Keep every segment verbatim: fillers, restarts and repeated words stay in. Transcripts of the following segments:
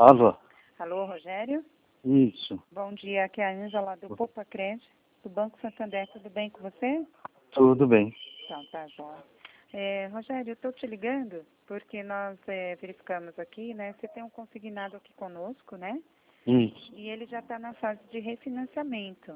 Alô? Alô, Rogério? Isso. Bom dia, aqui é a Ângela do Poupa Crédito, do Banco Santander. Tudo bem com você? Tudo bem. Então, tá bom. É, Rogério, eu estou te ligando porque nós é, verificamos aqui, né? Você tem um consignado aqui conosco, né? Isso. E ele já está na fase de refinanciamento.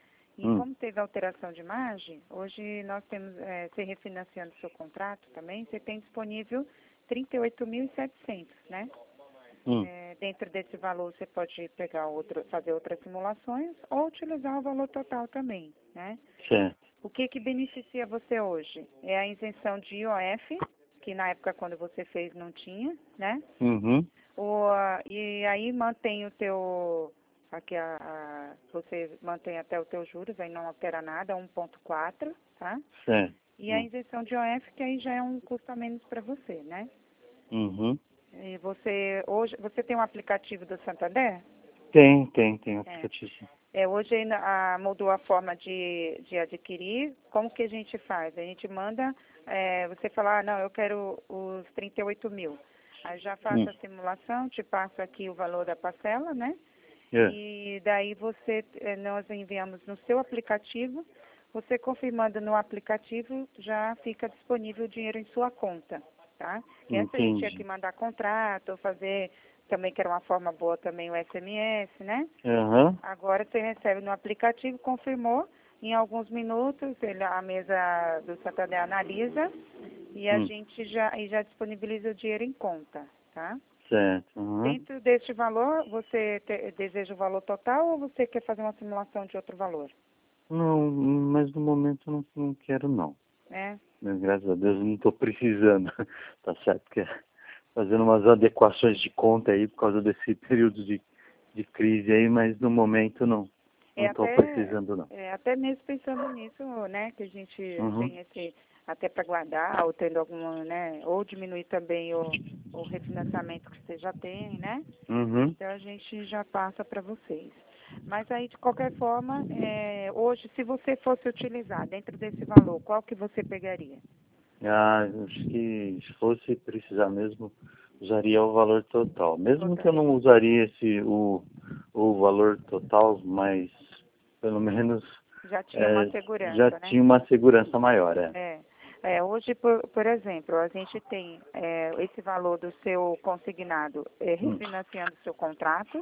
E Hum. como teve alteração de margem, hoje nós temos, é, você refinanciando seu contrato também, você tem disponível trinta e oito mil e setecentos, né? Hum. É, dentro desse valor você pode pegar outro, fazer outras simulações ou utilizar o valor total também, né? Certo. O que que beneficia você hoje? É a isenção de I O F, que na época quando você fez não tinha, né? Uhum. O, ah, e aí mantém o teu, aqui a, a, você mantém até o teu juros, aí não altera nada, um ponto quatro, tá? Certo. E a Hum. isenção de I O F, que aí já é um custo a menos para você, né? Uhum. E você, hoje, você tem um aplicativo do Santander? Tem, tem, tem É. aplicativo. É, hoje ainda, ah, mudou a forma de, de adquirir. Como que a gente faz? A gente manda, é, você fala, ah, não, eu quero os trinta e oito mil. Aí já faço Hum. a simulação, te passo aqui o valor da parcela, né? É. E daí você, eh, nós enviamos no seu aplicativo. Você confirmando no aplicativo, já fica disponível o dinheiro em sua conta, tá? Que antes a gente tinha que Entendi. mandar contrato, fazer também, que era uma forma boa também, o S M S, né? Aham. Agora você recebe no aplicativo, confirmou, em alguns minutos ele, a mesa do Santander analisa e a Hum. gente já, e já disponibiliza o dinheiro em conta, tá? Certo. Aham. Dentro deste valor, você te, deseja o valor total ou você quer fazer uma simulação de outro valor? Não, mas no momento não, não quero não. É? Mas, graças a Deus eu não estou precisando. Tá certo? Porque fazendo umas adequações de conta aí por causa desse período de, de crise aí, mas no momento não. É Não estou até, precisando não. é até mesmo pensando nisso, né, que a gente Uhum. tem esse, até para guardar, ou tendo alguma, né, ou diminuir também o, o refinanciamento que você já tem, né? Uhum. Então a gente já passa para vocês. Mas aí, de qualquer forma, é, hoje, se você fosse utilizar dentro desse valor, qual que você pegaria? Ah, acho que se fosse precisar mesmo, usaria o valor total. Mesmo que eu não Voltaria. usaria esse, o, o valor total, mas pelo menos Já tinha uma é, já segurança, né? tinha uma segurança maior, é. É, é, hoje, por, por exemplo, a gente tem é, esse valor do seu consignado é, Hum. refinanciando o seu contrato,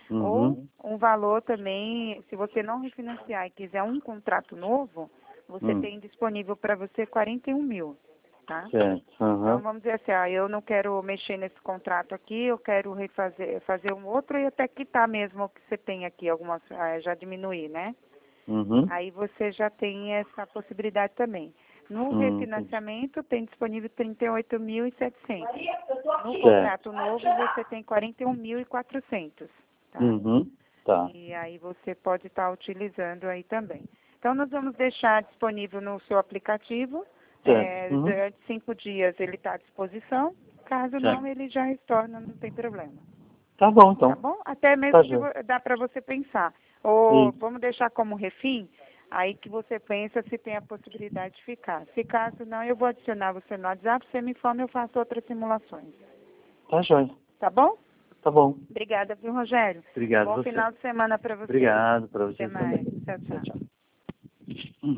ou Uhum. um valor também, se você não refinanciar e quiser um contrato novo, você Hum. tem disponível para você quarenta e um mil, tá? Certo. Então, Uhum. vamos dizer assim, ah, eu não quero mexer nesse contrato aqui, eu quero refazer, fazer um outro e até quitar mesmo o que você tem aqui, algumas, ah, já diminuir, né? Uhum. Aí você já tem essa possibilidade também. No Hum, entendi. refinanciamento tem disponível trinta e oito mil e setecentos. No Certo. contrato novo você tem quarenta e um mil e quatrocentos, tá? Uhum. Tá. E aí você pode estar utilizando aí também. Então nós vamos deixar disponível no seu aplicativo. Certo. É, Uhum. durante cinco dias ele está à disposição. Caso Certo. não, ele já retorna, não tem problema. Tá bom, Tá então. bom? Até Tá mesmo que joia. vo- dá para você pensar. Ou E, vamos deixar como refim, aí que você pensa se tem a possibilidade de ficar. Se caso não, eu vou adicionar você no WhatsApp, você me informa e eu faço outras simulações. tá joia. Tá bom? Tá bom. Obrigada, viu, Rogério? Obrigado Bom você. final de semana para você. Obrigado para Até você também. mais. Tchau, Tchau, tchau. tchau.